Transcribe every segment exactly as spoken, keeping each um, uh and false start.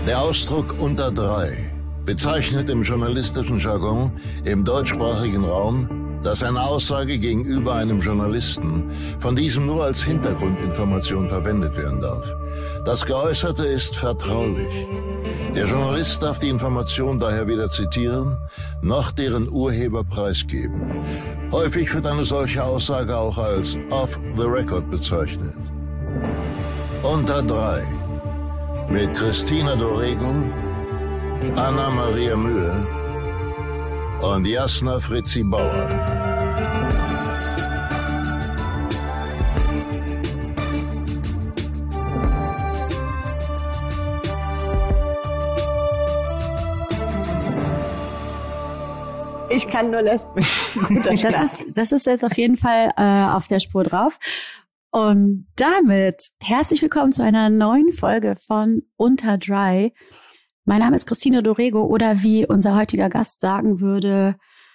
Der Ausdruck unter drei bezeichnet im journalistischen Jargon im deutschsprachigen Raum, dass eine Aussage gegenüber einem Journalisten von diesem nur als Hintergrundinformation verwendet werden darf. Das Geäußerte ist vertraulich. Der Journalist darf die Information daher weder zitieren, noch deren Urheber preisgeben. Häufig wird eine solche Aussage auch als off the record bezeichnet. Unter drei mit Christina Dorego, Anna Maria Mühe und Jasna Fritzi Bauer. Ich kann nur lesben. das, ist, das ist jetzt auf jeden Fall äh, auf der Spur drauf. Und damit herzlich willkommen zu einer neuen Folge von Unter Dry. Mein Name ist Christina Dorego oder wie unser heutiger Gast sagen würde,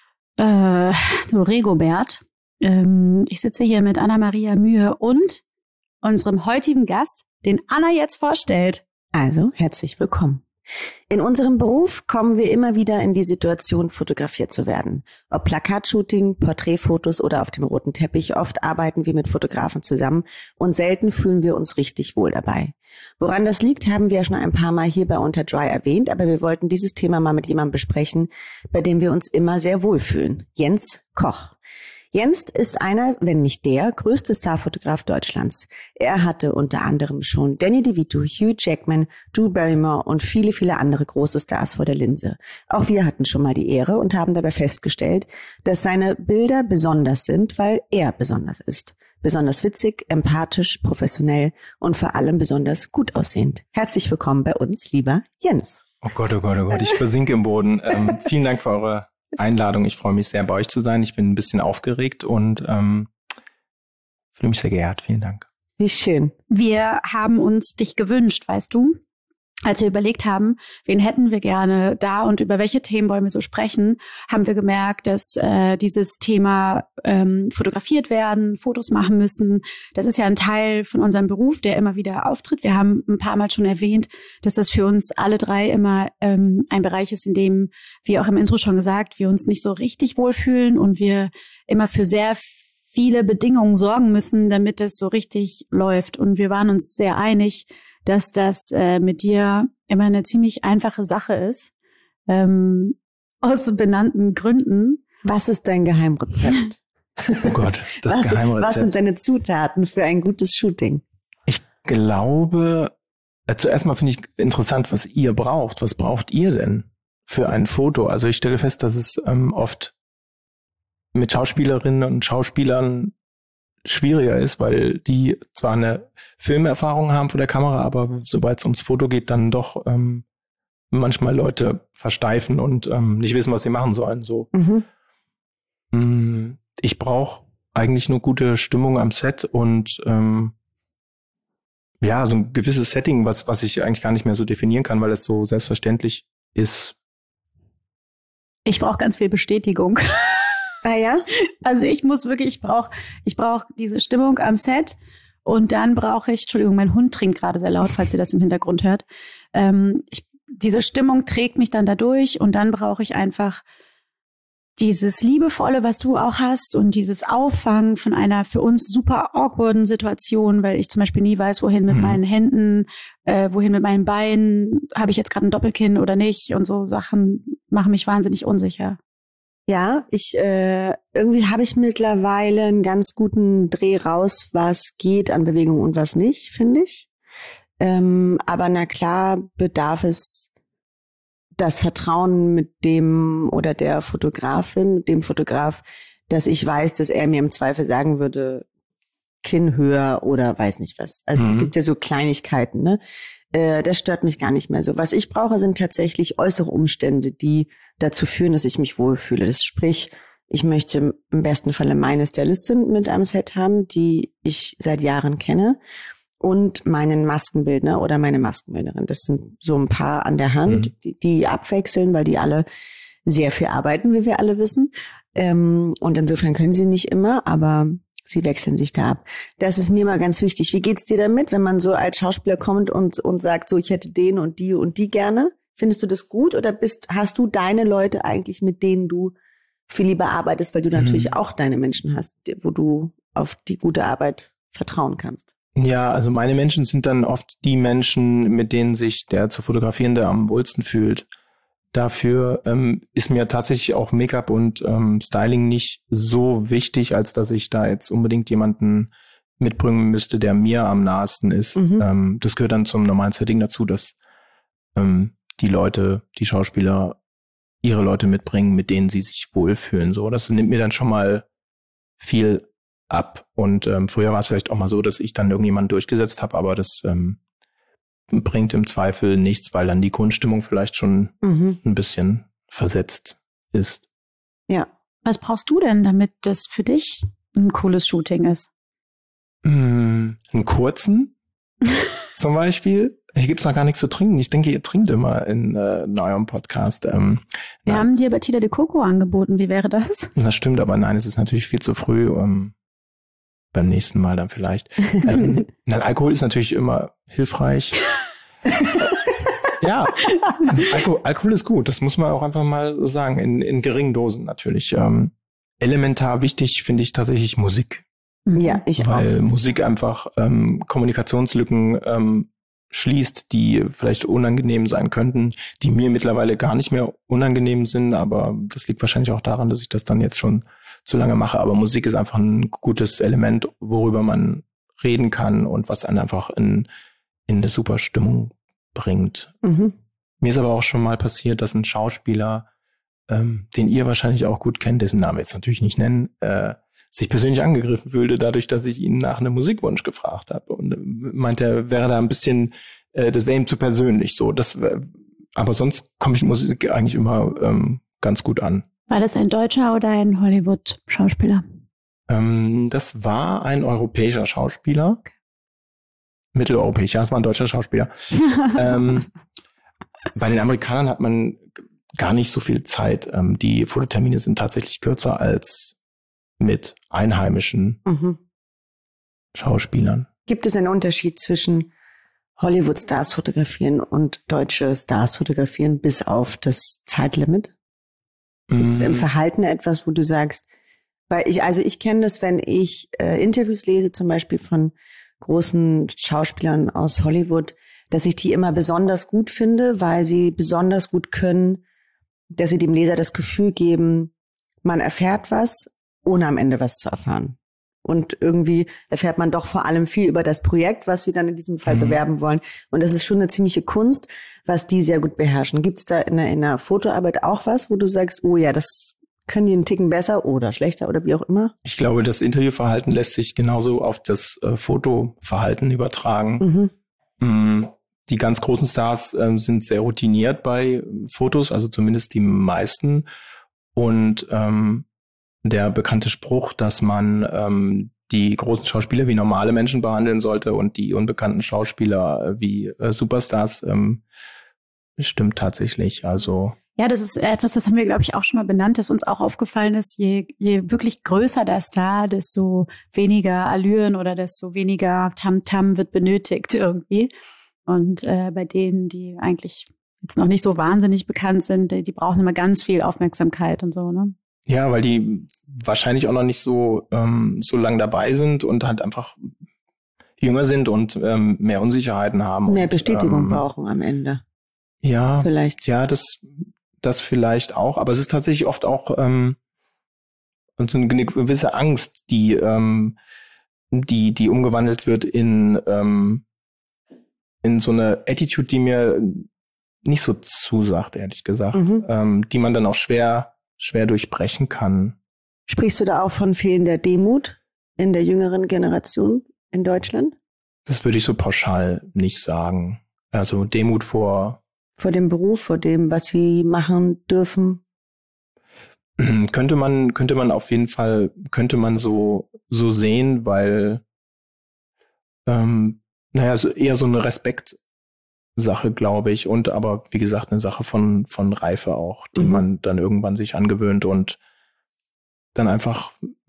äh, Dorego-Bert. Ähm, ich sitze hier mit Anna Maria Mühe und unserem heutigen Gast, den Anna jetzt vorstellt. Also, herzlich willkommen. In unserem Beruf kommen wir immer wieder in die Situation, fotografiert zu werden. Ob Plakatshooting, Porträtfotos oder auf dem roten Teppich, oft arbeiten wir mit Fotografen zusammen und selten fühlen wir uns richtig wohl dabei. Woran das liegt, haben wir ja schon ein paar Mal hier bei Unter Dry erwähnt, aber wir wollten dieses Thema mal mit jemandem besprechen, bei dem wir uns immer sehr wohl fühlen. Jens Koch. Jens ist einer, wenn nicht der, größte Starfotograf Deutschlands. Er hatte unter anderem schon Danny DeVito, Hugh Jackman, Drew Barrymore und viele, viele andere große Stars vor der Linse. Auch wir hatten schon mal die Ehre und haben dabei festgestellt, dass seine Bilder besonders sind, weil er besonders ist. Besonders witzig, empathisch, professionell und vor allem besonders gut aussehend. Herzlich willkommen bei uns, lieber Jens. Oh Gott, oh Gott, oh Gott, ich versinke im Boden. Ähm, vielen Dank für eure Einladung. Ich freue mich sehr, bei euch zu sein. Ich bin ein bisschen aufgeregt und ähm, fühle mich sehr geehrt. Vielen Dank. Wie schön. Wir haben uns dich gewünscht, weißt du, als wir überlegt haben, wen hätten wir gerne da und über welche Themen wollen wir so sprechen, haben wir gemerkt, dass äh, dieses Thema ähm, fotografiert werden, Fotos machen müssen, das ist ja ein Teil von unserem Beruf, der immer wieder auftritt. Wir haben ein paar Mal schon erwähnt, dass das für uns alle drei immer ähm, ein Bereich ist, in dem, wie auch im Intro schon gesagt, wir uns nicht so richtig wohlfühlen und wir immer für sehr viele Bedingungen sorgen müssen, damit es so richtig läuft. Und wir waren uns sehr einig, dass das äh, mit dir immer eine ziemlich einfache Sache ist, ähm, aus benannten Gründen. Was ist dein Geheimrezept? Oh Gott, das was, Geheimrezept. Was sind deine Zutaten für ein gutes Shooting? Ich glaube, äh, zuerst mal finde ich interessant, was ihr braucht. Was braucht ihr denn für ein Foto? Also ich stelle fest, dass es ähm, oft mit Schauspielerinnen und Schauspielern schwieriger ist, weil die zwar eine Filmerfahrung haben vor der Kamera, aber sobald es ums Foto geht, dann doch ähm, manchmal Leute versteifen und ähm, nicht wissen, was sie machen sollen. So, mhm. Ich brauche eigentlich nur gute Stimmung am Set und ähm, ja, so ein gewisses Setting, was was ich eigentlich gar nicht mehr so definieren kann, weil es so selbstverständlich ist. Ich brauche ganz viel Bestätigung. Ah ja? Also ich muss wirklich, ich brauche ich brauch diese Stimmung am Set und dann brauche ich, Entschuldigung, mein Hund trinkt gerade sehr laut, falls ihr das im Hintergrund hört. Ähm, ich, diese Stimmung trägt mich dann da durch und dann brauche ich einfach dieses Liebevolle, was du auch hast und dieses Auffangen von einer für uns super awkwarden Situation, weil ich zum Beispiel nie weiß, wohin mit mhm. meinen Händen, äh, wohin mit meinen Beinen, habe ich jetzt gerade ein Doppelkinn oder nicht und so Sachen machen mich wahnsinnig unsicher. Ja, ich äh, irgendwie habe ich mittlerweile einen ganz guten Dreh raus, was geht an Bewegung und was nicht, finde ich. Ähm, aber na klar bedarf es das Vertrauen mit dem oder der Fotografin, mit dem Fotograf, dass ich weiß, dass er mir im Zweifel sagen würde, Kinn höher oder weiß nicht was. Also mhm. es gibt ja so Kleinigkeiten, ne? Äh, das stört mich gar nicht mehr so. Was ich brauche, sind tatsächlich äußere Umstände, die dazu führen, dass ich mich wohlfühle. Das sprich, ich möchte im besten Falle meine Stylistin mit am Set haben, die ich seit Jahren kenne, und meinen Maskenbildner oder meine Maskenbildnerin. Das sind so ein paar an der Hand, mhm. die, die abwechseln, weil die alle sehr viel arbeiten, wie wir alle wissen. Ähm, und insofern können sie nicht immer, aber Sie wechseln sich da ab. Das ist mir mal ganz wichtig. Wie geht's dir damit, wenn man so als Schauspieler kommt und, und sagt, so, ich hätte den und die und die gerne? Findest du das gut oder bist, hast du deine Leute eigentlich, mit denen du viel lieber arbeitest, weil du natürlich mhm. auch deine Menschen hast, wo du auf die gute Arbeit vertrauen kannst? Ja, also meine Menschen sind dann oft die Menschen, mit denen sich der zu Fotografierende am wohlsten fühlt. Dafür ähm, ist mir tatsächlich auch Make-up und ähm, Styling nicht so wichtig, als dass ich da jetzt unbedingt jemanden mitbringen müsste, der mir am nahesten ist. Mhm. Ähm, das gehört dann zum normalen Setting dazu, dass ähm, die Leute, die Schauspieler ihre Leute mitbringen, mit denen sie sich wohlfühlen. So, das nimmt mir dann schon mal viel ab. Und ähm, früher war es vielleicht auch mal so, dass ich dann irgendjemanden durchgesetzt habe, aber das ähm, bringt im Zweifel nichts, weil dann die Grundstimmung vielleicht schon mhm. ein bisschen versetzt ist. Ja. Was brauchst du denn, damit das für dich ein cooles Shooting ist? Mm, einen kurzen zum Beispiel. Hier gibt's noch gar nichts zu trinken. Ich denke, ihr trinkt immer in, äh, in eurem Podcast. Ähm, Wir nein. haben dir Batida de Coco angeboten. Wie wäre das? Das stimmt, aber nein, es ist natürlich viel zu früh. Um, beim nächsten Mal dann vielleicht. ähm, nein, Alkohol ist natürlich immer hilfreich. Ja, Alkohol, Alkohol ist gut. Das muss man auch einfach mal so sagen. In, in geringen Dosen natürlich. Ähm, elementar wichtig finde ich tatsächlich Musik. Ja, ich Weil auch. Weil Musik einfach ähm, Kommunikationslücken ähm, schließt, die vielleicht unangenehm sein könnten, die mir mittlerweile gar nicht mehr unangenehm sind, aber das liegt wahrscheinlich auch daran, dass ich das dann jetzt schon zu lange mache. Aber Musik ist einfach ein gutes Element, worüber man reden kann und was einen einfach in, in eine super Stimmung bringt. Mhm. Mir ist aber auch schon mal passiert, dass ein Schauspieler, ähm, den ihr wahrscheinlich auch gut kennt, dessen Namen jetzt natürlich nicht nennen, äh, sich persönlich angegriffen fühlte, dadurch, dass ich ihn nach einem Musikwunsch gefragt habe. Und meinte, er wäre da ein bisschen, äh, das wäre ihm zu persönlich so. Das, aber sonst komme ich Musik eigentlich immer ähm, ganz gut an. War das ein deutscher oder ein Hollywood-Schauspieler? Ähm, das war ein europäischer Schauspieler. Okay. Mitteleuropäisch, ja, es war ein deutscher Schauspieler. ähm, bei den Amerikanern hat man gar nicht so viel Zeit. Ähm, die Fototermine sind tatsächlich kürzer als mit einheimischen mhm. Schauspielern. Gibt es einen Unterschied zwischen Hollywood-Stars fotografieren und deutsche Stars fotografieren bis auf das Zeitlimit? Gibt mm. es im Verhalten etwas, wo du sagst, weil ich, also ich kenne das, wenn ich äh, Interviews lese, zum Beispiel von großen Schauspielern aus Hollywood, dass ich die immer besonders gut finde, weil sie besonders gut können, dass sie dem Leser das Gefühl geben, man erfährt was, ohne am Ende was zu erfahren. Und irgendwie erfährt man doch vor allem viel über das Projekt, was sie dann in diesem Fall mhm. bewerben wollen. Und das ist schon eine ziemliche Kunst, was die sehr gut beherrschen. Gibt es da in der, in der Fotoarbeit auch was, wo du sagst, oh ja, das können die einen Ticken besser oder schlechter oder wie auch immer? Ich glaube, das Interviewverhalten lässt sich genauso auf das äh, Fotoverhalten übertragen. Mhm. Mhm. Die ganz großen Stars äh, sind sehr routiniert bei Fotos, also zumindest die meisten. Und ähm, der bekannte Spruch, dass man ähm, die großen Schauspieler wie normale Menschen behandeln sollte und die unbekannten Schauspieler wie äh, Superstars, ähm, stimmt tatsächlich. Also ja, das ist etwas, das haben wir, glaube ich, auch schon mal benannt, dass uns auch aufgefallen ist, je, je wirklich größer der Star, desto weniger Allüren oder desto weniger Tamtam wird benötigt irgendwie. Und äh, bei denen, die eigentlich jetzt noch nicht so wahnsinnig bekannt sind, die, die brauchen immer ganz viel Aufmerksamkeit und so, ne? Ja, weil die wahrscheinlich auch noch nicht so ähm, so lang dabei sind und halt einfach jünger sind und ähm, mehr Unsicherheiten haben. Mehr und, Bestätigung ähm, brauchen am Ende. Ja, vielleicht. Ja, das das vielleicht auch. Aber es ist tatsächlich oft auch ähm, so eine gewisse Angst, die ähm, die die umgewandelt wird in ähm, in so eine Attitude, die mir nicht so zusagt, ehrlich gesagt, mhm. ähm, die man dann auch schwer schwer durchbrechen kann. Sprichst du da auch von fehlender Demut in der jüngeren Generation in Deutschland? Das würde ich so pauschal nicht sagen. Also Demut vor... Vor dem Beruf, vor dem, was sie machen dürfen? Könnte man, könnte man auf jeden Fall, könnte man so, so sehen, weil, ähm, naja, so eher so eine Respekt Sache, glaube ich, und aber wie gesagt eine Sache von von Reife auch, die mhm. man dann irgendwann sich angewöhnt und dann einfach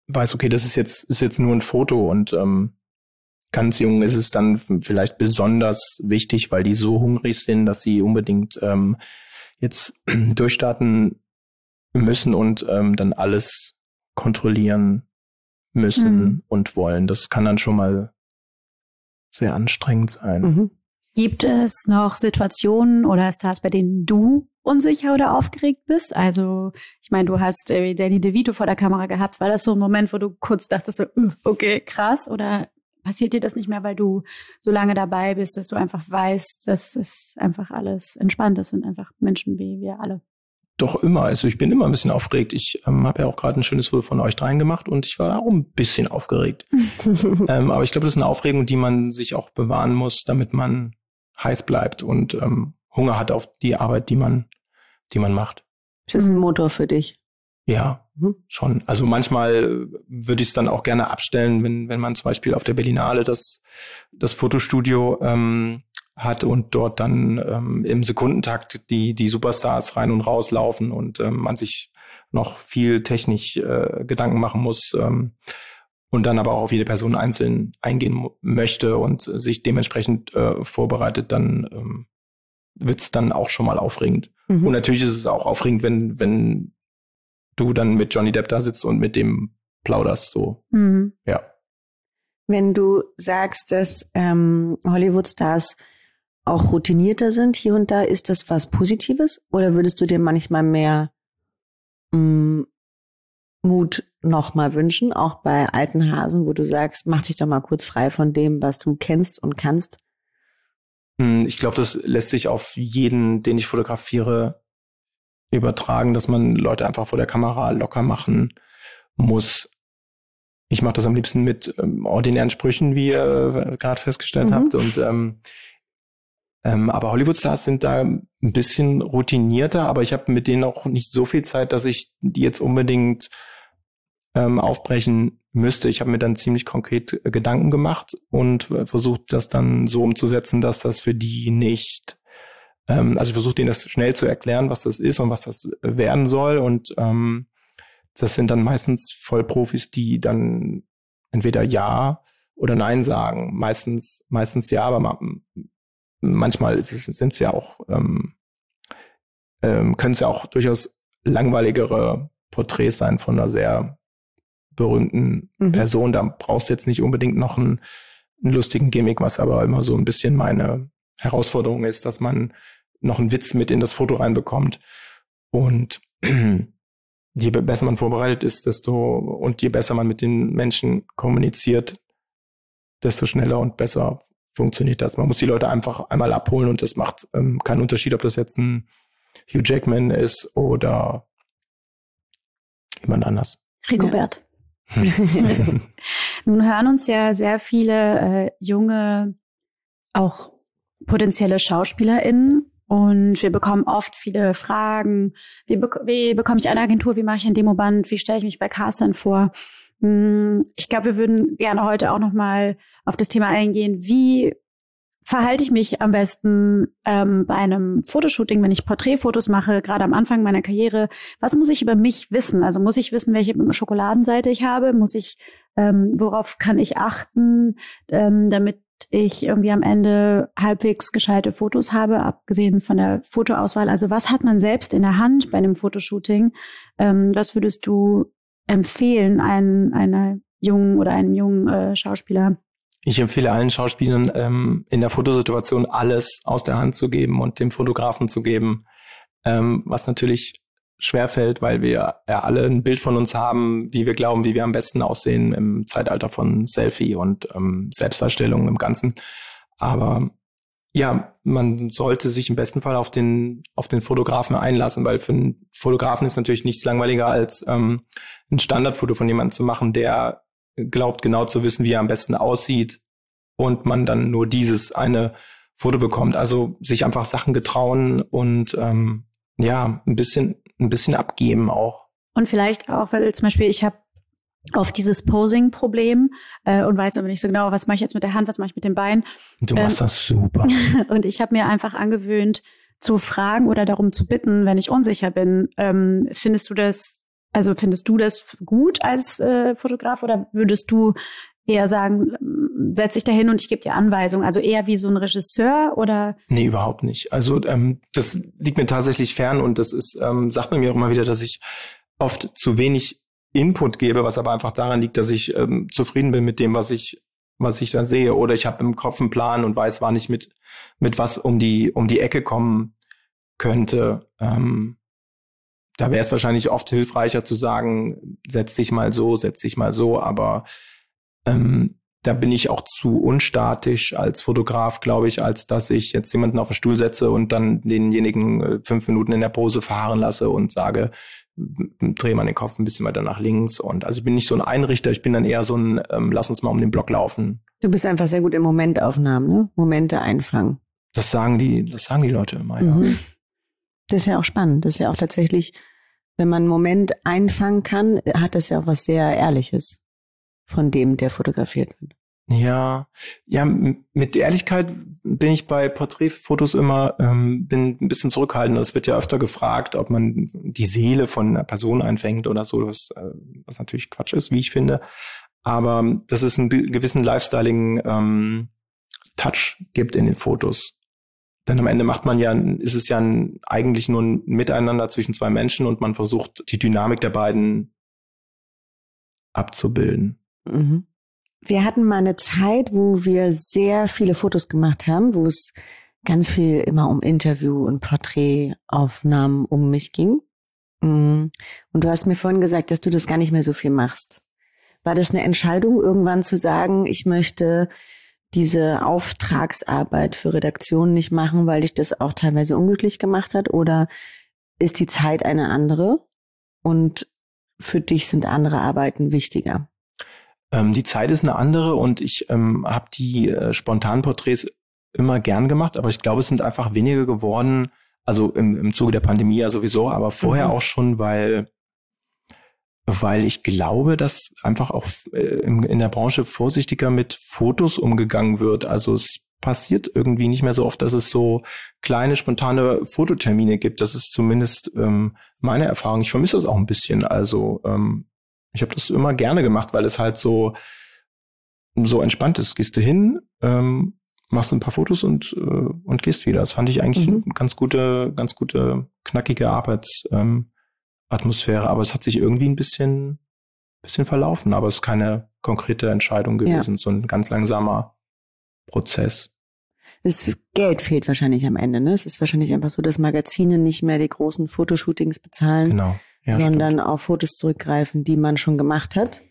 weiß, okay, das ist jetzt ist jetzt nur ein Foto und ähm, ganz jung ist es dann vielleicht besonders wichtig, weil die so hungrig sind, dass sie unbedingt ähm, jetzt durchstarten müssen und ähm, dann alles kontrollieren müssen mhm. und wollen. Das kann dann schon mal sehr anstrengend sein. Mhm. Gibt es noch Situationen oder Stars, bei denen du unsicher oder aufgeregt bist? Also, ich meine, du hast äh, Danny DeVito vor der Kamera gehabt. War das so ein Moment, wo du kurz dachtest, so, okay, krass? Oder passiert dir das nicht mehr, weil du so lange dabei bist, dass du einfach weißt, dass es einfach alles entspannt ist, sind einfach Menschen wie wir alle? Doch immer. Also ich bin immer ein bisschen aufgeregt. Ich ähm, habe ja auch gerade ein schönes Foto von euch dreien gemacht und ich war auch ein bisschen aufgeregt. ähm, aber ich glaube, das ist eine Aufregung, die man sich auch bewahren muss, damit man heiß bleibt und ähm, Hunger hat auf die Arbeit, die man, die man macht. Ist das ein Motor für dich? Ja, mhm. schon. Also manchmal würde ich es dann auch gerne abstellen, wenn wenn man zum Beispiel auf der Berlinale das das Fotostudio ähm, hat und dort dann ähm, im Sekundentakt die die Superstars rein und raus laufen und ähm, man sich noch viel technisch äh, Gedanken machen muss ähm, und dann aber auch auf jede Person einzeln eingehen mo- möchte und sich dementsprechend äh, vorbereitet, dann ähm, wird's dann auch schon mal aufregend. Mhm. Und natürlich ist es auch aufregend, wenn wenn du dann mit Johnny Depp da sitzt und mit dem plauderst, so. Mhm. Ja. Wenn du sagst, dass ähm, Hollywood-Stars auch routinierter sind hier und da, ist das was Positives? Oder würdest du dir manchmal mehr mh, Mut noch mal wünschen, auch bei alten Hasen, wo du sagst, mach dich doch mal kurz frei von dem, was du kennst und kannst? Ich glaube, das lässt sich auf jeden, den ich fotografiere, übertragen, dass man Leute einfach vor der Kamera locker machen muss. Ich mache das am liebsten mit ähm, ordinären Sprüchen, wie ihr äh, gerade festgestellt mhm. habt. Und ähm, ähm, aber Hollywood-Stars sind da ein bisschen routinierter, aber ich habe mit denen auch nicht so viel Zeit, dass ich die jetzt unbedingt ähm, aufbrechen müsste. Ich habe mir dann ziemlich konkret äh, Gedanken gemacht und äh, versucht, das dann so umzusetzen, dass das für die nicht also ich versuche denen das schnell zu erklären, was das ist und was das werden soll. Und ähm, das sind dann meistens Vollprofis, die dann entweder Ja oder Nein sagen. Meistens meistens ja, aber ma- manchmal ist es, sind es ja auch, ähm, ähm, können es ja auch durchaus langweiligere Porträts sein von einer sehr berühmten mhm. Person. Da brauchst du jetzt nicht unbedingt noch einen, einen lustigen Gimmick, was aber immer so ein bisschen meine Herausforderung ist, dass man noch einen Witz mit in das Foto reinbekommt. Und je besser man vorbereitet ist, desto und je besser man mit den Menschen kommuniziert, desto schneller und besser funktioniert das. Man muss die Leute einfach einmal abholen und das macht ähm, keinen Unterschied, ob das jetzt ein Hugh Jackman ist oder jemand anders. Rigobert. Ja. Nun hören uns ja sehr viele äh, junge, auch potenzielle SchauspielerInnen und wir bekommen oft viele Fragen. Wie, be- wie bekomme ich eine Agentur? Wie mache ich ein Demoband? Wie stelle ich mich bei Castern vor? Ich glaube, wir würden gerne heute auch nochmal auf das Thema eingehen. Wie verhalte ich mich am besten ähm, bei einem Fotoshooting, wenn ich Porträtfotos mache, gerade am Anfang meiner Karriere? Was muss ich über mich wissen? Also muss ich wissen, welche Schokoladenseite ich habe? Muss ich, ähm, worauf kann ich achten, ähm, damit ich irgendwie am Ende halbwegs gescheite Fotos habe, abgesehen von der Fotoauswahl? Also was hat man selbst in der Hand bei einem Fotoshooting? Ähm, was würdest du empfehlen, einen, einer jungen oder einem jungen äh, Schauspieler? Ich empfehle allen Schauspielern, ähm, in der Fotosituation alles aus der Hand zu geben und dem Fotografen zu geben, ähm, was natürlich schwerfällt, weil wir ja alle ein Bild von uns haben, wie wir glauben, wie wir am besten aussehen im Zeitalter von Selfie und ähm, Selbstdarstellung im Ganzen. Aber ja, man sollte sich im besten Fall auf den auf den Fotografen einlassen, weil für einen Fotografen ist natürlich nichts langweiliger als ähm, ein Standardfoto von jemandem zu machen, der glaubt genau zu wissen, wie er am besten aussieht und man dann nur dieses eine Foto bekommt. Also sich einfach Sachen getrauen und ähm, ja, ein bisschen ein bisschen abgeben auch. Und vielleicht auch, weil zum Beispiel ich habe oft dieses Posing-Problem äh, und weiß aber nicht so genau, was mache ich jetzt mit der Hand, was mache ich mit den Beinen. Du machst ähm, das super. Und ich habe mir einfach angewöhnt, zu fragen oder darum zu bitten, wenn ich unsicher bin. Ähm, findest du das Also findest du das gut als äh, Fotograf oder würdest du eher sagen, setz dich da hin und ich gebe dir Anweisungen? Also eher wie so ein Regisseur oder? Nee, überhaupt nicht. Also ähm, das liegt mir tatsächlich fern und das ist, ähm, sagt man mir auch immer wieder, dass ich oft zu wenig Input gebe, was aber einfach daran liegt, dass ich ähm, zufrieden bin mit dem, was ich was ich da sehe. Oder ich habe im Kopf einen Plan und weiß, wann ich mit mit was um die um die Ecke kommen könnte. Ähm, da wäre es wahrscheinlich oft hilfreicher zu sagen, setz dich mal so, setz dich mal so, aber ähm, da bin ich auch zu unstatisch als Fotograf, glaube ich, als dass ich jetzt jemanden auf den Stuhl setze und dann denjenigen äh, fünf Minuten in der Pose verharren lasse und sage, drehe mal den Kopf ein bisschen weiter nach links. Und also ich bin nicht so ein Einrichter, ich bin dann eher so ein, ähm, lass uns mal um den Block laufen. Du bist einfach sehr gut in Momentaufnahmen, ne? Momente einfangen. Das sagen die, das sagen die Leute immer, ja. Mhm. Das ist ja auch spannend. Das ist ja auch tatsächlich, wenn man einen Moment einfangen kann, hat das ja auch was sehr Ehrliches von dem, der fotografiert wird. Ja, ja, mit Ehrlichkeit bin ich bei Porträtfotos immer ähm, bin ein bisschen zurückhaltend. Es wird ja öfter gefragt, ob man die Seele von einer Person einfängt oder so, was, äh, was natürlich Quatsch ist, wie ich finde. Aber dass es einen gewissen Lifestyling ähm, Touch gibt in den Fotos. Denn am Ende macht man ja, ist es ja ein, eigentlich nur ein Miteinander zwischen zwei Menschen und man versucht, die Dynamik der beiden abzubilden. Mhm. Wir hatten mal eine Zeit, wo wir sehr viele Fotos gemacht haben, wo es ganz viel immer um Interview und Porträtaufnahmen um mich ging. Und du hast mir vorhin gesagt, dass du das gar nicht mehr so viel machst. War das eine Entscheidung, irgendwann zu sagen, ich möchte diese Auftragsarbeit für Redaktionen nicht machen, weil dich das auch teilweise unglücklich gemacht hat? Oder ist die Zeit eine andere und für dich sind andere Arbeiten wichtiger? Ähm, die Zeit ist eine andere und ich ähm, habe die äh, spontanen Porträts immer gern gemacht, aber ich glaube, es sind einfach weniger geworden, also im, im Zuge der Pandemie ja sowieso, aber vorher mhm. auch schon, weil weil ich glaube, dass einfach auch äh, in, in der Branche vorsichtiger mit Fotos umgegangen wird. Also es passiert irgendwie nicht mehr so oft, dass es so kleine, spontane Fototermine gibt. Das ist zumindest ähm, meine Erfahrung. Ich vermisse das auch ein bisschen. Also ähm, ich habe das immer gerne gemacht, weil es halt so so entspannt ist. Gehst du hin, ähm, machst ein paar Fotos und äh, und gehst wieder. Das fand ich eigentlich mhm. eine ganz gute, ganz gute, knackige Arbeitsatmosphäre. Ähm, Aber es hat sich irgendwie ein bisschen bisschen verlaufen. Aber es ist keine konkrete Entscheidung gewesen. Ja. So ein ganz langsamer Prozess. Das Geld fehlt wahrscheinlich am Ende, ne? Es ist wahrscheinlich einfach so, dass Magazine nicht mehr die großen Fotoshootings bezahlen. Genau. Ja, sondern stimmt. auf Fotos zurückgreifen, die man schon gemacht hat.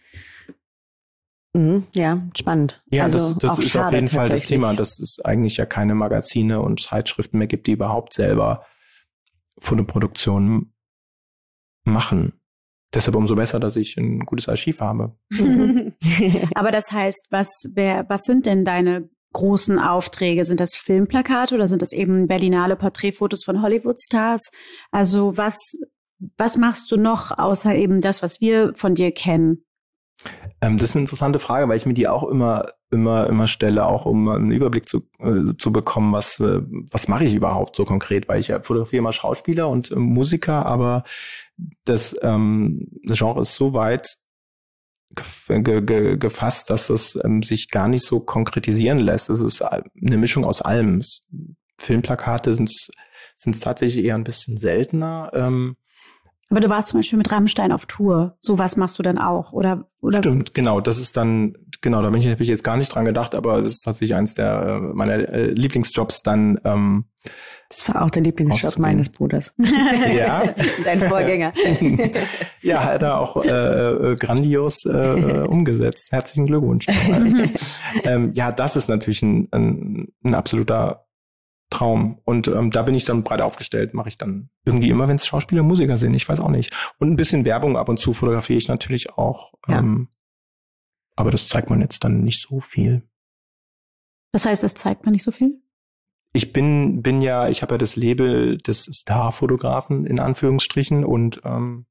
Mhm, ja, spannend. Ja, also das, das ist auf jeden Fall das Thema, dass es eigentlich ja keine Magazine und Zeitschriften mehr gibt, die überhaupt selber Fotoproduktionen machen. Deshalb umso besser, dass ich ein gutes Archiv habe. Aber das heißt, was, wer, was sind denn deine großen Aufträge? Sind das Filmplakate oder sind das eben Berlinale Porträtfotos von Hollywood-Stars? Also was Was machst du noch, außer eben das, was wir von dir kennen? Ähm, das ist eine interessante Frage, weil ich mir die auch immer, immer, immer stelle, auch um einen Überblick zu, äh, zu bekommen, was, äh, was mache ich überhaupt so konkret, weil ich ja fotografiere immer Schauspieler und äh, Musiker, aber das, ähm, das Genre ist so weit ge- ge- gefasst, dass es ähm, sich gar nicht so konkretisieren lässt. Es ist eine Mischung aus allem. Filmplakate sind es tatsächlich eher ein bisschen seltener. Ähm, Aber du warst zum Beispiel mit Rammstein auf Tour. Sowas machst du dann auch, oder? oder? Stimmt, genau. Das ist dann, genau, da bin ich, habe ich jetzt gar nicht dran gedacht, aber das ist tatsächlich eins der meiner äh, Lieblingsjobs dann. Ähm, das war auch der Lieblingsjob meines Bruders. Ja. Dein Vorgänger. Ja, hat er auch äh, grandios äh, umgesetzt. Herzlichen Glückwunsch. ähm, ja, das ist natürlich ein, ein, ein absoluter Traum. Und ähm, da bin ich dann breit aufgestellt, mache ich dann irgendwie immer, wenn es Schauspieler, Musiker sind, ich weiß auch nicht. Und ein bisschen Werbung ab und zu fotografiere ich natürlich auch. Ja. Ähm, aber das zeigt man jetzt dann nicht so viel. Das heißt, das zeigt man nicht so viel? Ich bin bin ja, ich habe ja das Label des Star-Fotografen in Anführungsstrichen und ähm,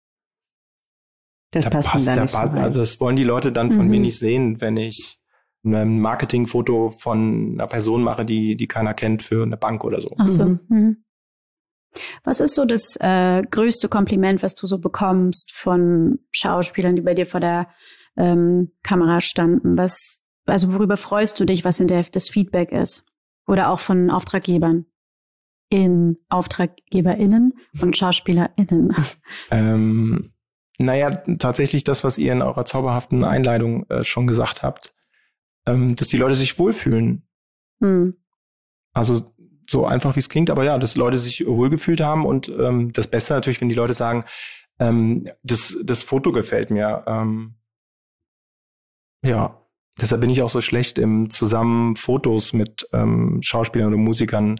das da passt passt dann der nicht so passt, also das wollen die Leute dann von mhm. mir nicht sehen, wenn ich ein Marketingfoto von einer Person mache, die die keiner kennt für eine Bank oder so. Ach so. Mhm. Was ist so das äh, größte Kompliment, was du so bekommst von Schauspielern, die bei dir vor der ähm, Kamera standen? Was, also worüber freust du dich, was hinterher das Feedback ist? Oder auch von Auftraggebern? In AuftraggeberInnen und SchauspielerInnen? Ähm, naja, tatsächlich das, was ihr in eurer zauberhaften Einleitung äh, schon gesagt habt, ähm, dass die Leute sich wohlfühlen. Hm. Also so einfach, wie es klingt, aber ja, dass Leute sich wohlgefühlt haben und ähm, das Beste natürlich, wenn die Leute sagen, ähm, das, das Foto gefällt mir. Ähm, ja, deshalb bin ich auch so schlecht im zusammen Fotos mit ähm, Schauspielern oder Musikern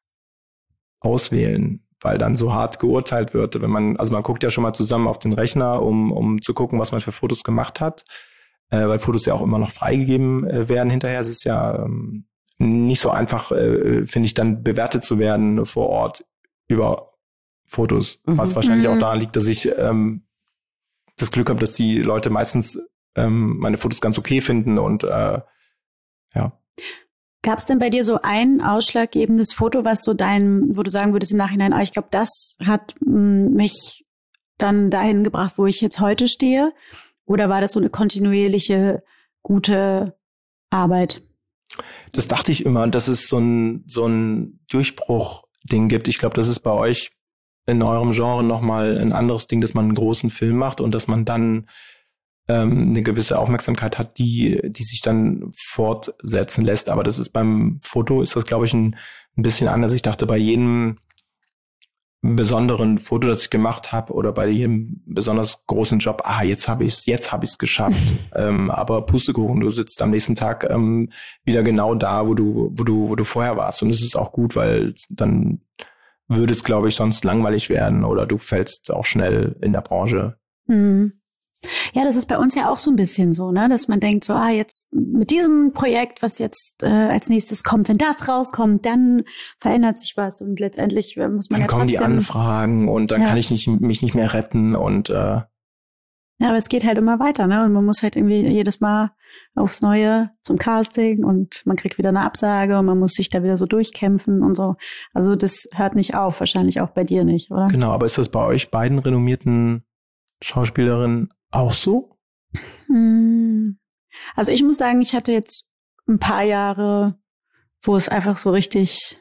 auswählen, weil dann so hart geurteilt wird, wenn man, also man guckt ja schon mal zusammen auf den Rechner, um um zu gucken, was man für Fotos gemacht hat, äh, weil Fotos ja auch immer noch freigegeben äh, werden hinterher. Es ist ja ähm, nicht so einfach, äh, finde ich, dann bewertet zu werden vor Ort über Fotos, mhm. was wahrscheinlich mhm. auch daran liegt, dass ich ähm, das Glück habe, dass die Leute meistens ähm, meine Fotos ganz okay finden und äh, ja. Gab es denn bei dir so ein ausschlaggebendes Foto, was so dein, wo du sagen würdest im Nachhinein, ah, ich glaube, das hat mh, mich dann dahin gebracht, wo ich jetzt heute stehe? Oder war das so eine kontinuierliche, gute Arbeit? Das dachte ich immer, dass es so ein, so ein Durchbruch-Ding gibt. Ich glaube, das ist bei euch in eurem Genre nochmal ein anderes Ding, dass man einen großen Film macht und dass man dann eine gewisse Aufmerksamkeit hat, die die sich dann fortsetzen lässt. Aber das ist beim Foto, ist das, glaube ich, ein, ein bisschen anders. Ich dachte, bei jedem besonderen Foto, das ich gemacht habe, oder bei jedem besonders großen Job, ah, jetzt habe ich es, jetzt habe ich es geschafft. ähm, aber Pustekuchen, du sitzt am nächsten Tag ähm, wieder genau da, wo du, wo du, wo du vorher warst. Und das ist auch gut, weil dann würde es, glaube ich, sonst langweilig werden oder du fällst auch schnell in der Branche. Mhm. Ja, das ist bei uns ja auch so ein bisschen so, ne, dass man denkt so, ah, jetzt mit diesem Projekt, was jetzt äh, als nächstes kommt, wenn das rauskommt, dann verändert sich was und letztendlich äh, muss man dann ja kommen trotzdem, die Anfragen und dann ja. kann ich nicht, mich nicht mehr retten und äh, ja, aber es geht halt immer weiter, ne, und man muss halt irgendwie jedes Mal aufs Neue zum Casting und man kriegt wieder eine Absage und man muss sich da wieder so durchkämpfen und so. Also das hört nicht auf, wahrscheinlich auch bei dir nicht, oder? Genau, aber ist das bei euch beiden renommierten Schauspielerinnen auch so? Also ich muss sagen, ich hatte jetzt ein paar Jahre, wo es einfach so richtig,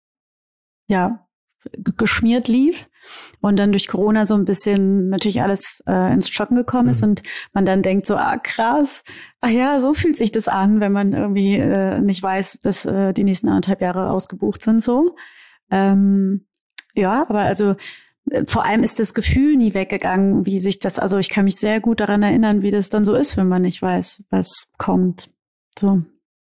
ja, geschmiert lief und dann durch Corona so ein bisschen natürlich alles äh, ins Schocken gekommen ist mhm. und man dann denkt so, ah krass, ach ja, so fühlt sich das an, wenn man irgendwie äh, nicht weiß, dass äh, die nächsten anderthalb Jahre ausgebucht sind so. Ähm, ja, aber also vor allem ist das Gefühl nie weggegangen, wie sich das, also ich kann mich sehr gut daran erinnern, wie das dann so ist, wenn man nicht weiß, was kommt. So.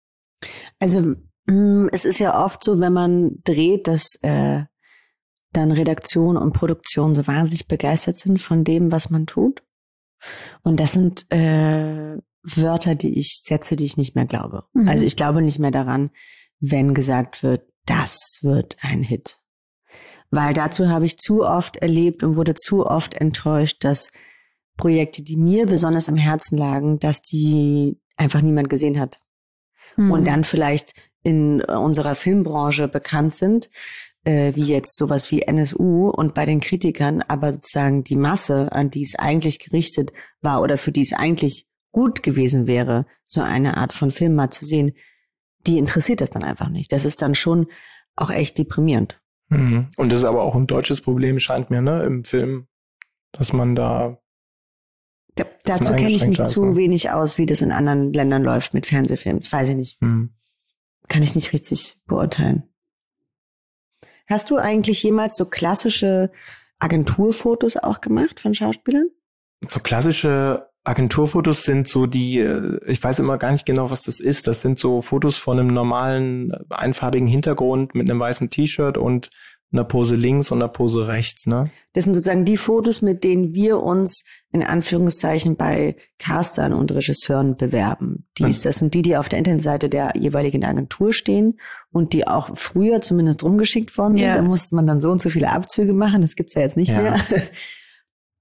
Also es ist ja oft so, wenn man dreht, dass äh, dann Redaktion und Produktion so wahnsinnig begeistert sind von dem, was man tut. Und das sind äh, Wörter, die ich setze, die ich nicht mehr glaube. Mhm. Also ich glaube nicht mehr daran, wenn gesagt wird, das wird ein Hit. Weil dazu habe ich zu oft erlebt und wurde zu oft enttäuscht, dass Projekte, die mir besonders am Herzen lagen, dass die einfach niemand gesehen hat. Mhm. Und dann vielleicht in unserer Filmbranche bekannt sind, äh, wie jetzt sowas wie N S U und bei den Kritikern, aber sozusagen die Masse, an die es eigentlich gerichtet war oder für die es eigentlich gut gewesen wäre, so eine Art von Film mal zu sehen, die interessiert das dann einfach nicht. Das ist dann schon auch echt deprimierend. Und das ist aber auch ein deutsches Problem, scheint mir, ne, im Film, dass man da... da dazu kenne ich mich zu wenig aus, wie das in anderen Ländern läuft mit Fernsehfilmen. Das weiß ich nicht. Hm. Kann ich nicht richtig beurteilen. Hast du eigentlich jemals so klassische Agenturfotos auch gemacht von Schauspielern? So klassische Agenturfotos sind so die, ich weiß immer gar nicht genau, was das ist. Das sind so Fotos von einem normalen, einfarbigen Hintergrund mit einem weißen T-Shirt und einer Pose links und einer Pose rechts, ne? Das sind sozusagen die Fotos, mit denen wir uns in Anführungszeichen bei Castern und Regisseuren bewerben. Dies, das sind die, die auf der Internetseite der jeweiligen Agentur stehen und die auch früher zumindest rumgeschickt worden sind. Ja. Da musste man dann so und so viele Abzüge machen. Das gibt's ja jetzt nicht ja. mehr.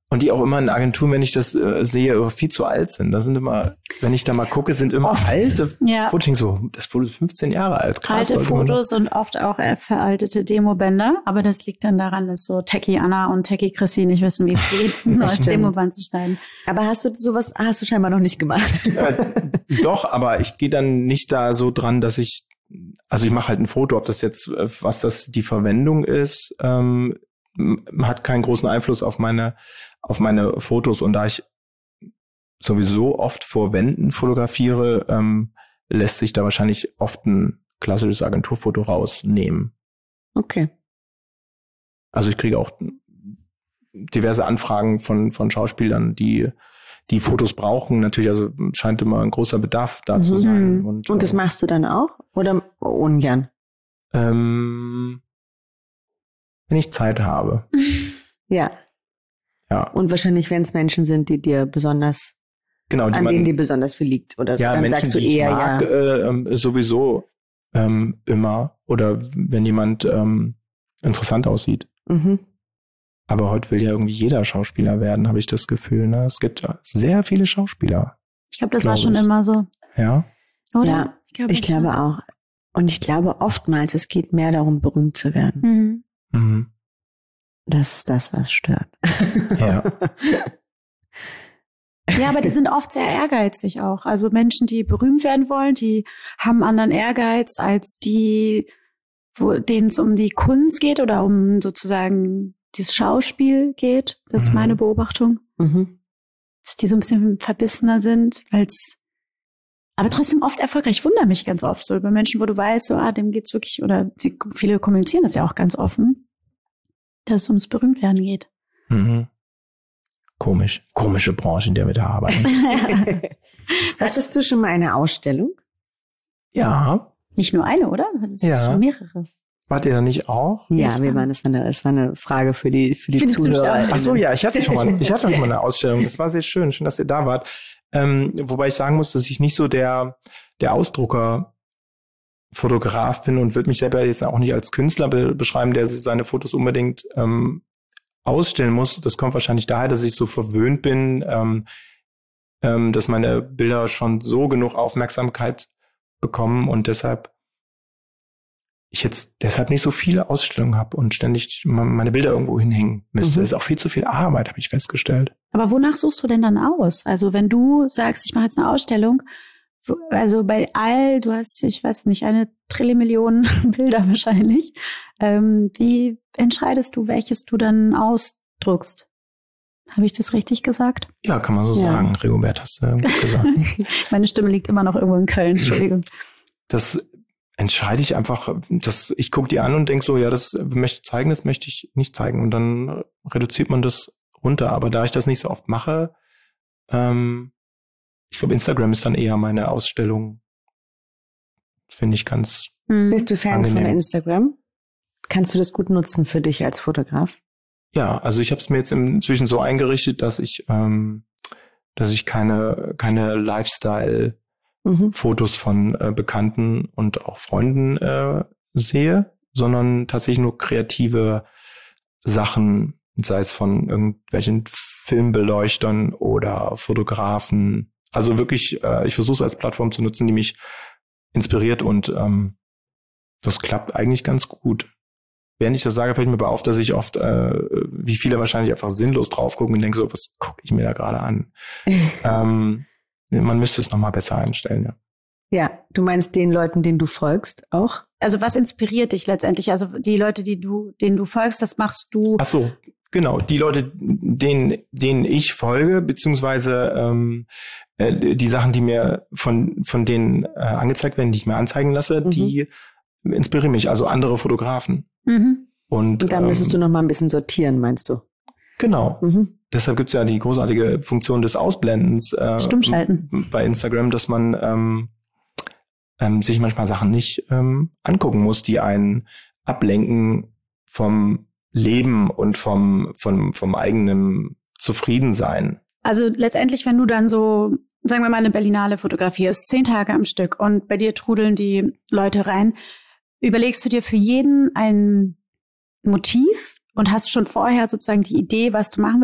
Und die auch immer in Agenturen, wenn ich das äh, sehe, viel zu alt sind. Da sind immer, wenn ich da mal gucke, sind immer oft alte ja. Fotos. So, das Foto ist fünfzehn Jahre alt. Krass, alte Fotos und oft auch äh, veraltete Demobänder. Aber das liegt dann daran, dass so Techie Anna und Techie Chrissy nicht wissen, wie es geht, ein neues Demoband zu schneiden. Aber hast du sowas, hast du scheinbar noch nicht gemacht? Äh, doch, aber ich gehe dann nicht da so dran, dass ich, also ich mache halt ein Foto, ob das jetzt, was das die Verwendung ist, ähm, hat keinen großen Einfluss auf meine auf meine Fotos. Und da ich sowieso oft vor Wänden fotografiere, ähm, lässt sich da wahrscheinlich oft ein klassisches Agenturfoto rausnehmen. Okay. Also ich kriege auch diverse Anfragen von von Schauspielern, die die Fotos brauchen. Natürlich, also scheint immer ein großer Bedarf da zu sein. Und, Und das machst du dann auch? Oder ungern? Ähm, wenn ich Zeit habe. Ja. Ja. Und wahrscheinlich, wenn es Menschen sind, die dir besonders, genau, die an man, denen dir besonders viel liegt. Oder ja, dann Menschen, sagst du die eher, ich mag, ja. äh, ähm, sowieso ähm, immer. Oder wenn jemand ähm, interessant aussieht. Mhm. Aber heute will ja irgendwie jeder Schauspieler werden, habe ich das Gefühl. Ne? Es gibt sehr viele Schauspieler. Ich glaube, das glaub war schon ich. immer so. Ja. Oder? Ja, ich, glaub, ich glaube auch. Und ich glaube oftmals, es geht mehr darum, berühmt zu werden. Mhm. Mhm. Das ist das, was stört. Ja. Ja, aber die sind oft sehr ehrgeizig auch. Also Menschen, die berühmt werden wollen, die haben anderen Ehrgeiz als die, wo denen es um die Kunst geht oder um sozusagen das Schauspiel geht. Das ist Mhm. meine Beobachtung. Mhm. Dass die so ein bisschen verbissener sind, als aber trotzdem oft erfolgreich. Ich wundere mich ganz oft so über Menschen, wo du weißt, so, ah, dem geht's wirklich, oder sie, viele kommunizieren das ja auch ganz offen, dass es ums Berühmtwerden geht. Mhm. Komisch. Komische Branche, in der wir da arbeiten. Hattest du schon mal eine Ausstellung? Ja. Nicht nur eine, oder? Du hattest Ja. schon mehrere. Wart ihr da nicht auch? Wie Ja, ist- wir waren, das war eine, das war eine Frage für die, für die Für die Zuhörer. Zuschauer. Ach so, ja, ich hatte schon mal, ich hatte schon mal eine Ausstellung. Das war sehr schön. Schön, dass ihr da wart. Ähm, wobei ich sagen muss, dass ich nicht so der, der Ausdrucker-Fotograf bin und würde mich selber jetzt auch nicht als Künstler be- beschreiben, der sich seine Fotos unbedingt ähm, ausstellen muss. Das kommt wahrscheinlich daher, dass ich so verwöhnt bin, ähm, ähm, dass meine Bilder schon so genug Aufmerksamkeit bekommen und deshalb ich jetzt deshalb nicht so viele Ausstellungen habe und ständig meine Bilder irgendwo hinhängen müsste. Mhm. Das ist auch viel zu viel Arbeit, habe ich festgestellt. Aber wonach suchst du denn dann aus? Also wenn du sagst, ich mache jetzt eine Ausstellung, wo- also bei all, du hast, ich weiß nicht, eine Trillion Bilder wahrscheinlich, ähm, wie entscheidest du, welches du dann ausdruckst? Habe ich das richtig gesagt? Ja, kann man so Ja. sagen. Rigobert, hast du gut gesagt. Meine Stimme liegt immer noch irgendwo in Köln, Entschuldigung. Das entscheide ich einfach, das, ich gucke die an und denke so, ja, das möchte ich zeigen, das möchte ich nicht zeigen. Und dann reduziert man das runter. Aber da ich das nicht so oft mache, ähm, ich glaube, Instagram ist dann eher meine Ausstellung. Finde ich ganz, Hm. Bist du Fan Angenehm. von Instagram? Kannst du das gut nutzen für dich als Fotograf? ja, also ich habe es mir jetzt inzwischen so eingerichtet, dass ich, ähm, dass ich keine, keine Lifestyle Mhm. Fotos von äh, Bekannten und auch Freunden äh, sehe, sondern tatsächlich nur kreative Sachen, sei es von irgendwelchen Filmbeleuchtern oder Fotografen. Also wirklich, äh, ich versuche es als Plattform zu nutzen, die mich inspiriert und ähm, das klappt eigentlich ganz gut. Während ich das sage, fällt mir aber auf, dass ich oft, äh, wie viele wahrscheinlich einfach sinnlos drauf gucken und denke so, was gucke ich mir da gerade an? ähm, Man müsste es nochmal besser einstellen, ja. Ja, du meinst den Leuten, denen du folgst, auch? Also was inspiriert dich letztendlich? Also die Leute, die du, denen du folgst, das machst du. Ach so, genau. Die Leute, denen, denen ich folge, beziehungsweise ähm, äh, die Sachen, die mir von von denen äh, angezeigt werden, die ich mir anzeigen lasse, Mhm. die inspirieren mich. Also andere Fotografen. Mhm. Und, Und da müsstest ähm, du noch mal ein bisschen sortieren, meinst du? Genau. Mhm. Deshalb gibt's ja die großartige Funktion des Ausblendens äh, Stummschalten. bei Instagram, dass man ähm, ähm, sich manchmal Sachen nicht ähm, angucken muss, die einen ablenken vom Leben und vom vom vom eigenen Zufriedensein. Also letztendlich, wenn du dann so, sagen wir mal, eine Berlinale fotografierst, zehn Tage am Stück und bei dir trudeln die Leute rein, überlegst du dir für jeden ein Motiv und hast schon vorher sozusagen die Idee, was du machen willst und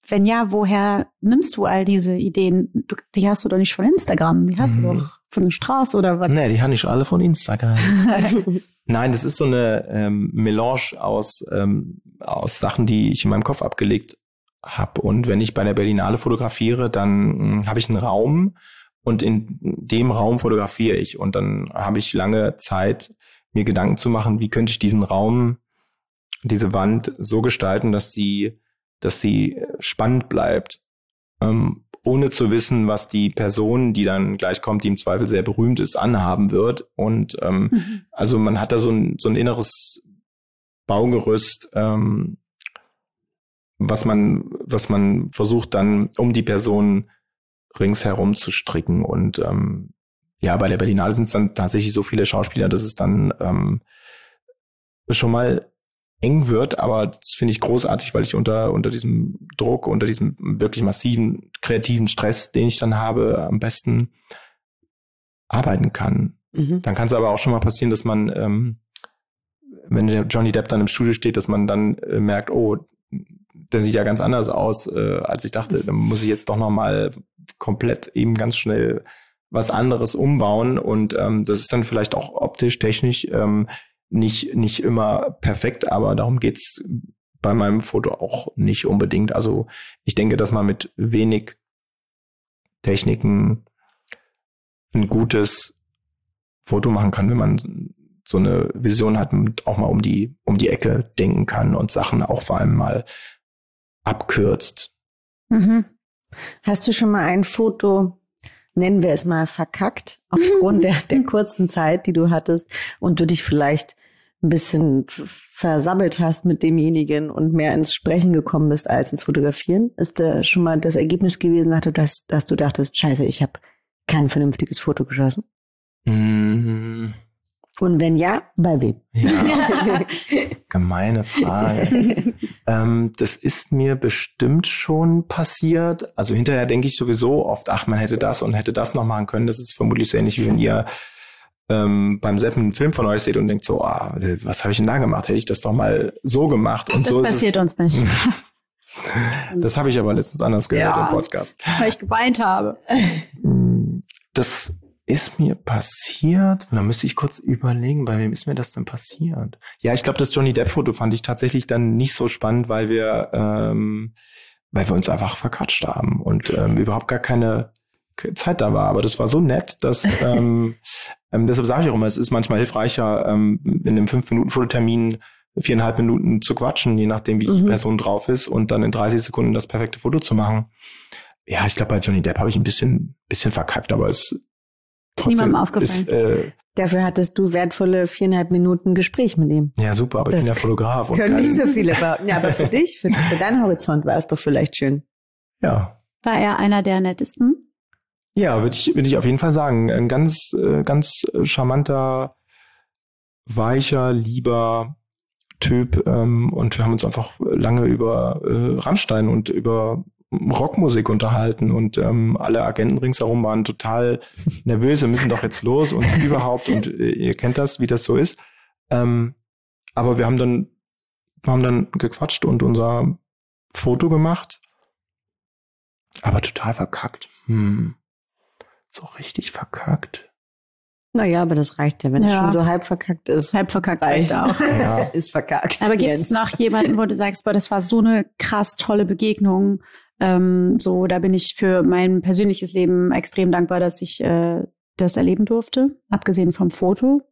wenn ja, woher nimmst du all diese Ideen? Du, die hast du doch nicht von Instagram, die hast mhm. du doch von der Straße oder was? Nee, die habe ich alle von Instagram. Nein, das ist so eine ähm, Melange aus, ähm, aus Sachen, die ich in meinem Kopf abgelegt habe. Und wenn ich bei der Berlinale fotografiere, dann habe ich einen Raum und in dem Raum fotografiere ich. Und dann habe ich lange Zeit, mir Gedanken zu machen, wie könnte ich diesen Raum, diese Wand so gestalten, dass sie, dass sie spannend bleibt, ähm, ohne zu wissen, was die Person, die dann gleich kommt, die im Zweifel sehr berühmt ist, anhaben wird. Und ähm, mhm. also man hat da so ein, so ein inneres Baugerüst, ähm, was man, was man versucht dann um die Person ringsherum zu stricken. Und ähm, ja, bei der Berlinale sind es dann tatsächlich so viele Schauspieler, dass es dann ähm, schon mal eng wird, aber das finde ich großartig, weil ich unter unter diesem Druck, unter diesem wirklich massiven kreativen Stress, den ich dann habe, am besten arbeiten kann. Mhm. Dann kann es aber auch schon mal passieren, dass man, ähm, wenn der Johnny Depp dann im Studio steht, dass man dann äh, merkt, oh, der sieht ja ganz anders aus, äh, als ich dachte. Dann muss ich jetzt doch noch mal komplett eben ganz schnell was anderes umbauen. Und ähm, das ist dann vielleicht auch optisch, technisch ähm, nicht nicht immer perfekt, aber darum geht's bei meinem Foto auch nicht unbedingt. Also ich denke, dass man mit wenig Techniken ein gutes Foto machen kann, wenn man so eine Vision hat und auch mal um die um die Ecke denken kann und Sachen auch vor allem mal abkürzt. Mhm. Hast du schon mal ein Foto, nennen wir es mal, verkackt, aufgrund der, der kurzen Zeit, die du hattest und du dich vielleicht ein bisschen versammelt hast mit demjenigen und mehr ins Sprechen gekommen bist als ins Fotografieren? Ist da schon mal das Ergebnis gewesen, dass, dass du dachtest, scheiße, ich habe kein vernünftiges Foto geschossen? Mm. Und wenn ja, bei wem? Ja, gemeine Frage. ähm, das ist mir bestimmt schon passiert. Also hinterher denke ich sowieso oft, ach, man hätte das und hätte das noch machen können. Das ist vermutlich so ähnlich, wie wenn ihr ähm, beim Seppen einen Film von euch seht und denkt so, ah, was habe ich denn da gemacht? Hätte ich das doch mal so gemacht. Und das so passiert ist es, uns nicht. Das habe ich aber letztens anders gehört ja, im Podcast. Weil ich geweint habe. Das ist mir passiert, da müsste ich kurz überlegen, bei wem ist mir das denn passiert? Ja, ich glaube, das Johnny Depp-Foto fand ich tatsächlich dann nicht so spannend, weil wir, ähm, weil wir uns einfach verquatscht haben und ähm, überhaupt gar keine Zeit da war. Aber das war so nett, dass ähm, ähm, deshalb sage ich auch immer, es ist manchmal hilfreicher, ähm, in einem fünf Minuten Fototermin viereinhalb Minuten zu quatschen, je nachdem, wie mhm. die Person drauf ist, und dann in dreißig Sekunden das perfekte Foto zu machen. Ja, ich glaube, bei Johnny Depp habe ich ein bisschen, bisschen verkackt, aber es ist niemandem aufgefallen. Ist, äh, Dafür hattest du wertvolle viereinhalb Minuten Gespräch mit ihm. Ja, super, aber das ich bin ja Fotograf. Und können nicht so viele behaupten. Ja, aber für dich, für, für deinen Horizont war es doch vielleicht schön. Ja. War er einer der nettesten? Ja, würde ich, würde ich auf jeden Fall sagen. Ein ganz, ganz charmanter, weicher, lieber Typ. Und wir haben uns einfach lange über Rammstein und über Rockmusik unterhalten, und ähm, alle Agenten ringsherum waren total nervös, wir müssen doch jetzt los und überhaupt, und äh, ihr kennt das, wie das so ist. Ähm, aber wir haben dann, wir haben dann gequatscht und unser Foto gemacht, aber total verkackt. Hm. So richtig verkackt. Naja, aber das reicht ja, wenn ja. es schon so halb verkackt ist. Halb verkackt reicht auch. Ja. Ist verkackt. Aber gibt es noch jemanden, wo du sagst, boah, das war so eine krass tolle Begegnung, ähm, so, da bin ich für mein persönliches Leben extrem dankbar, dass ich äh, das erleben durfte, abgesehen vom Foto?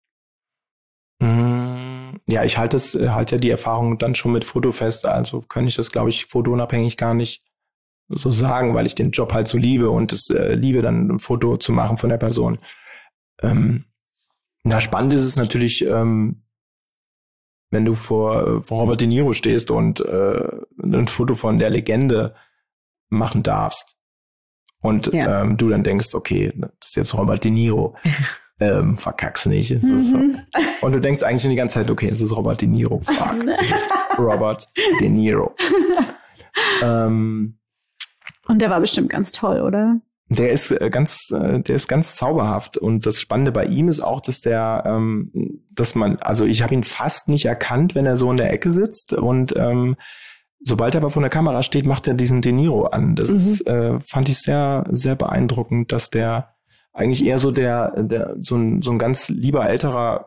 Ja, ich halte es, halte ja die Erfahrung dann schon mit Foto fest, also kann ich das, glaube ich, fotounabhängig gar nicht so sagen, weil ich den Job halt so liebe und es äh, liebe, dann ein Foto zu machen von der Person. Ähm, na, spannend ist es natürlich, ähm, wenn du vor, vor Robert De Niro stehst und äh, ein Foto von der Legende machen darfst. Und ja. ähm, du dann denkst, okay, das ist jetzt Robert De Niro. ähm, verkack's nicht. Es ist so. Und du denkst eigentlich schon die ganze Zeit, okay, es ist Robert De Niro. Fuck, es ist Robert De Niro. ähm, und der war bestimmt ganz toll, oder? Der ist ganz, der ist ganz zauberhaft, und das Spannende bei ihm ist auch, dass der, ähm, dass man, also ich habe ihn fast nicht erkannt, wenn er so in der Ecke sitzt, und ähm, sobald er aber vor der Kamera steht, macht er diesen De Niro an. Das mhm. ist, äh, fand ich sehr, sehr beeindruckend, dass der eigentlich eher so der, der so ein, so ein ganz lieber älterer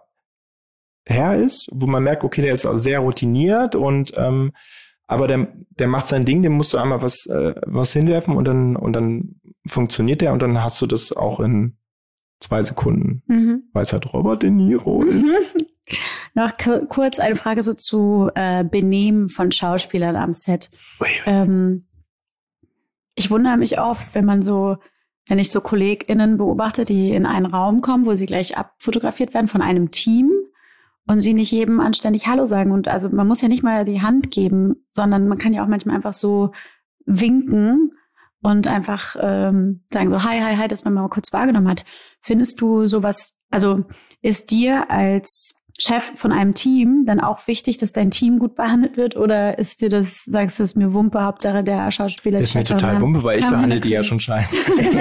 Herr ist, wo man merkt, okay, der ist auch sehr routiniert und ähm, aber der, der macht sein Ding, dem musst du einmal was, äh, was hinwerfen und dann und dann funktioniert der und dann hast du das auch in zwei Sekunden, mhm. weil es halt Robert De Niro ist. Mhm. Noch k- kurz eine Frage so zu äh, Benehmen von Schauspielern am Set. Ui. Ähm, ich wundere mich oft, wenn man so, wenn ich so KollegInnen beobachte, die in einen Raum kommen, wo sie gleich abfotografiert werden von einem Team und sie nicht jedem anständig Hallo sagen. Und also man muss ja nicht mal die Hand geben, sondern man kann ja auch manchmal einfach so winken und einfach ähm, sagen so hi, hi, hi, dass man mal kurz wahrgenommen hat. Findest du sowas, also ist dir als Chef von einem Team dann auch wichtig, dass dein Team gut behandelt wird? Oder ist dir das, sagst du, ist mir Wumpe, Hauptsache der Schauspieler? Das ist mir total Wumpe, weil ich behandle die ja schon scheiße.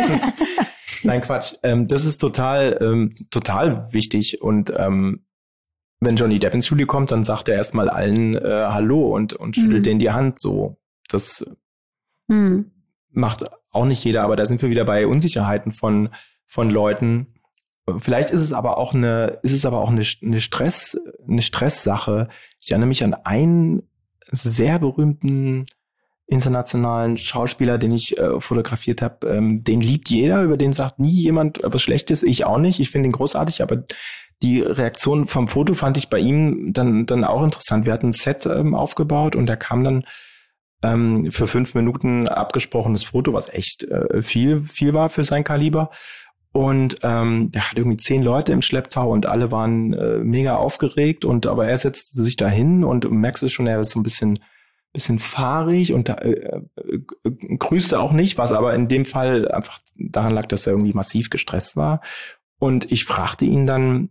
Nein, Quatsch. Ähm, das ist total, ähm, total wichtig. Und ähm, wenn Johnny Depp ins Studio kommt, dann sagt er erstmal allen äh, Hallo und, und schüttelt mhm. denen die Hand so. Das mhm. macht auch nicht jeder, aber da sind wir wieder bei Unsicherheiten von, von Leuten. Vielleicht ist es aber auch eine, ist es aber auch eine, eine Stress, eine Stresssache. Ich erinnere mich an einen sehr berühmten internationalen Schauspieler, den ich äh, fotografiert habe. Ähm, den liebt jeder, über den sagt nie jemand was Schlechtes. Ich auch nicht. Ich finde ihn großartig, aber die Reaktion vom Foto fand ich bei ihm dann, dann auch interessant. Wir hatten ein Set ähm, aufgebaut und da kam dann ähm, für fünf Minuten abgesprochenes Foto, was echt äh, viel, viel war für sein Kaliber. Und ähm, der hat irgendwie zehn Leute im Schlepptau und alle waren äh, mega aufgeregt. Und aber er setzte sich da hin und du merkst es schon, er ist so ein bisschen bisschen fahrig und äh, äh, grüßte auch nicht, was aber in dem Fall einfach daran lag, dass er irgendwie massiv gestresst war. Und ich fragte ihn dann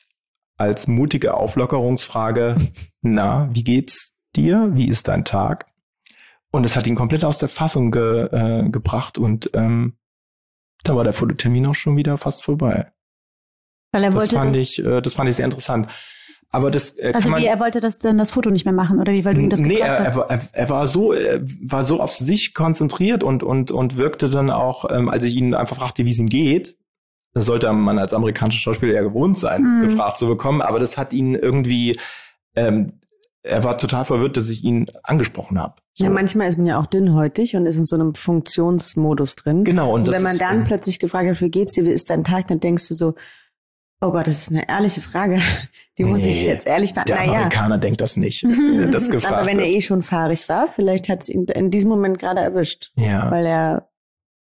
als mutige Auflockerungsfrage, na, wie geht's dir? Wie ist dein Tag? Und es hat ihn komplett aus der Fassung ge, äh, gebracht und ähm, da war der Fototermin auch schon wieder fast vorbei. Weil er das wollte fand ich, äh, das fand ich sehr interessant. Aber das äh, also kann man, wie er wollte das dann das Foto nicht mehr machen oder wie, weil du ihn das nee, gefragt er, hast? er, er, er war so, er war so auf sich konzentriert und und und wirkte dann auch, ähm, als ich ihn einfach fragte, wie es ihm geht. Das sollte man als amerikanischer Schauspieler ja gewohnt sein, das mhm. gefragt zu bekommen. Aber das hat ihn irgendwie, ähm, er war total verwirrt, dass ich ihn angesprochen habe. So. Ja, manchmal ist man ja auch dünnhäutig und ist in so einem Funktionsmodus drin. Genau. Und, und das wenn man ist, dann plötzlich gefragt hat, wie geht's dir, wie ist dein Tag, dann denkst du so, oh Gott, das ist eine ehrliche Frage. Die muss nee, ich jetzt ehrlich beantworten. Der Amerikaner naja. denkt das nicht. Das gefragt Aber wenn wird. er eh schon fahrig war, vielleicht hat es ihn in diesem Moment gerade erwischt. Ja. Weil er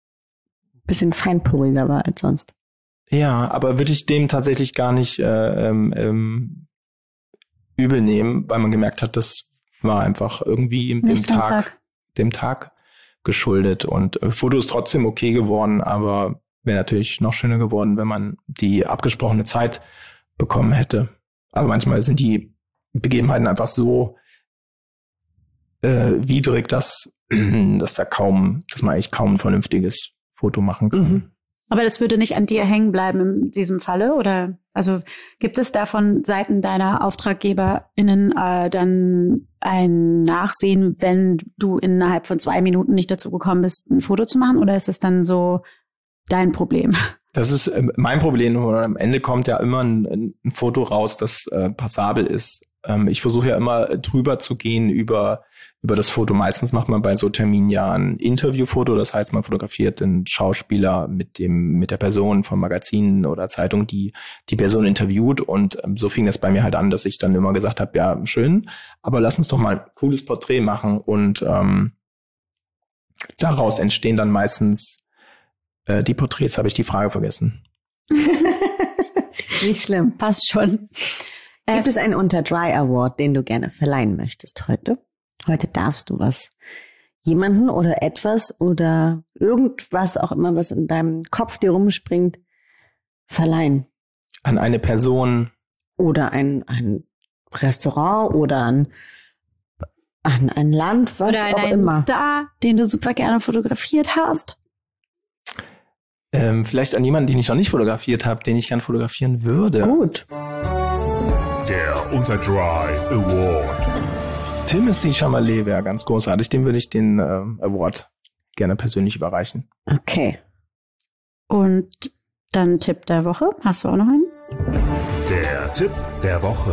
ein bisschen feinporiger war als sonst. Ja, aber würde ich dem tatsächlich gar nicht äh, ähm, ähm, übel nehmen, weil man gemerkt hat, das war einfach irgendwie dem Tag, Tag, dem Tag geschuldet. Und äh, Foto ist trotzdem okay geworden, aber wäre natürlich noch schöner geworden, wenn man die abgesprochene Zeit bekommen hätte. Aber manchmal sind die Begebenheiten einfach so äh, widrig, dass, dass da kaum, dass man eigentlich kaum ein vernünftiges Foto machen kann. Mhm. Aber das würde nicht an dir hängen bleiben in diesem Falle, oder? Also gibt es da von Seiten deiner AuftraggeberInnen äh, dann ein Nachsehen, wenn du innerhalb von zwei Minuten nicht dazu gekommen bist, ein Foto zu machen, oder ist es dann so dein Problem? Das ist äh, mein Problem. Und am Ende kommt ja immer ein, ein Foto raus, das äh, passabel ist. Ähm, ich versuche ja immer drüber zu gehen über über das Foto. Meistens macht man bei so Terminen ja ein Interviewfoto. Das heißt, man fotografiert den Schauspieler mit dem mit der Person vom Magazin oder Zeitung, die die Person interviewt. Und ähm, so fing das bei mir halt an, dass ich dann immer gesagt habe, ja, schön, aber lass uns doch mal ein cooles Porträt machen. Und ähm, daraus entstehen dann meistens die Porträts. Habe ich die Frage vergessen. Nicht schlimm. Passt schon. Gibt es einen Unter-Dry Award, den du gerne verleihen möchtest heute? Heute darfst du was jemanden oder etwas oder irgendwas auch immer, was in deinem Kopf dir rumspringt, verleihen. An eine Person. Oder ein, ein Restaurant oder an, an ein Land, was oder an auch einen immer. Star, den du super gerne fotografiert hast. Ähm, vielleicht an jemanden, den ich noch nicht fotografiert habe, den ich gern fotografieren würde. Gut. Der Unter-Dry Award. Timothée Chalamet wäre ganz großartig. Dem würde ich den äh, Award gerne persönlich überreichen. Okay. Und dann Tipp der Woche. Hast du auch noch einen? Der Tipp der Woche.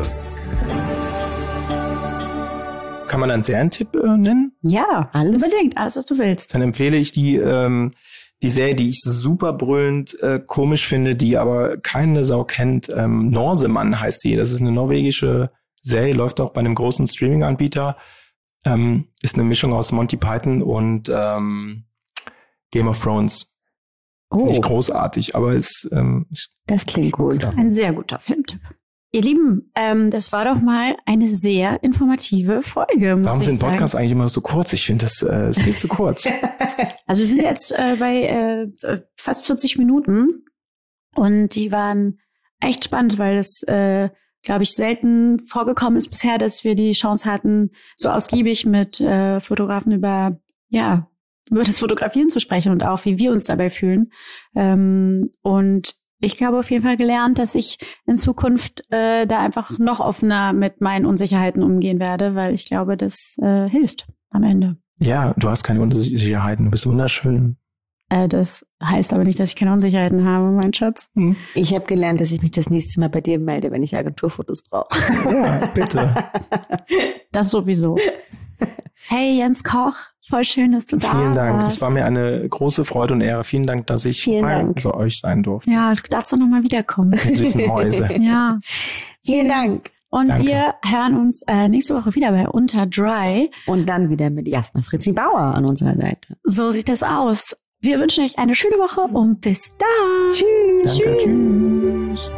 Kann man einen Serientipp äh, nennen? Ja, Alles? unbedingt. Alles, was du willst. Dann empfehle ich die ähm, die Serie, die ich super brüllend äh, komisch finde, die aber keine Sau kennt. Ähm, Norseman heißt die. Das ist eine norwegische Serie, läuft auch bei einem großen Streaming-Anbieter. Ähm, ist eine Mischung aus Monty Python und ähm, Game of Thrones. Oh, Finde ich großartig, aber es ähm, ist das klingt gut. Ein sehr guter Filmtipp. Ihr Lieben, ähm, das war doch mal eine sehr informative Folge, muss Warum ich sind sagen. Podcasts eigentlich immer so kurz? Ich finde, das äh, ist viel zu kurz. Also wir sind jetzt äh, bei äh, fast vierzig Minuten und die waren echt spannend, weil das, äh, glaube ich, selten vorgekommen ist bisher, dass wir die Chance hatten, so ausgiebig mit äh, Fotografen über, ja, über das Fotografieren zu sprechen und auch, wie wir uns dabei fühlen. Ähm, und ich habe auf jeden Fall gelernt, dass ich in Zukunft äh, da einfach noch offener mit meinen Unsicherheiten umgehen werde, weil ich glaube, das äh, hilft am Ende. Ja, du hast keine Unsicherheiten, du bist wunderschön. Äh, das heißt aber nicht, dass ich keine Unsicherheiten habe, mein Schatz. Hm. Ich habe gelernt, dass ich mich das nächste Mal bei dir melde, wenn ich Agenturfotos brauche. Ja, bitte. Das sowieso. Hey Jens Koch, voll schön, dass du da warst. Vielen Dank. Es war mir eine große Freude und Ehre. Vielen Dank, dass ich Vielen bei Dank. also euch sein durfte. Ja, du darfst doch nochmal wiederkommen. Die süßen Mäuse. Ja. Vielen Dank. Und Danke. wir hören uns äh, nächste Woche wieder bei Unter Dry. Und dann wieder mit Jasna Fritzi Bauer an unserer Seite. So sieht das aus. Wir wünschen euch eine schöne Woche und bis dann. Tschüss. Danke, tschüss.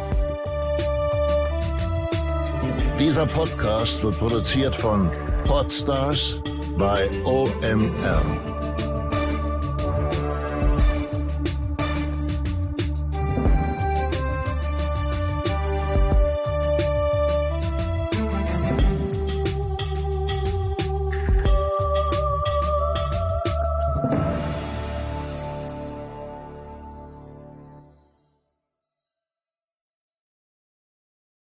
Dieser Podcast wird produziert von Podstars bei O M R.